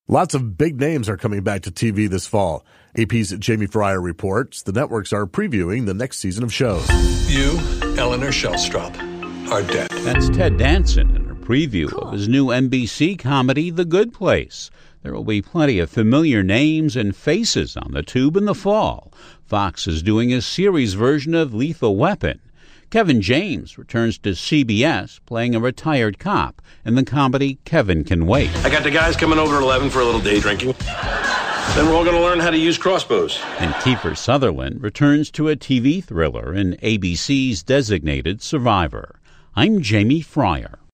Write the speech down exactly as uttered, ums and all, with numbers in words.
Lots of big names are coming back to T V this fall. A P's Jamie Fryer reports the networks are previewing the next season of shows. You, Eleanor Shellstrop, are dead. That's Ted Danson in a preview cool. of his new N B C comedy, The Good Place. There will be plenty of familiar names and faces on the tube in the fall. Fox is doing a series version of Lethal Weapon. Kevin James returns to C B S playing a retired cop in the comedy Kevin Can Wait. I got the guys coming over at eleven for a little day drinking. Then we're all going to learn how to use crossbows. And Kiefer Sutherland returns to a T V thriller in A B C's Designated Survivor. I'm Jamie Fryer.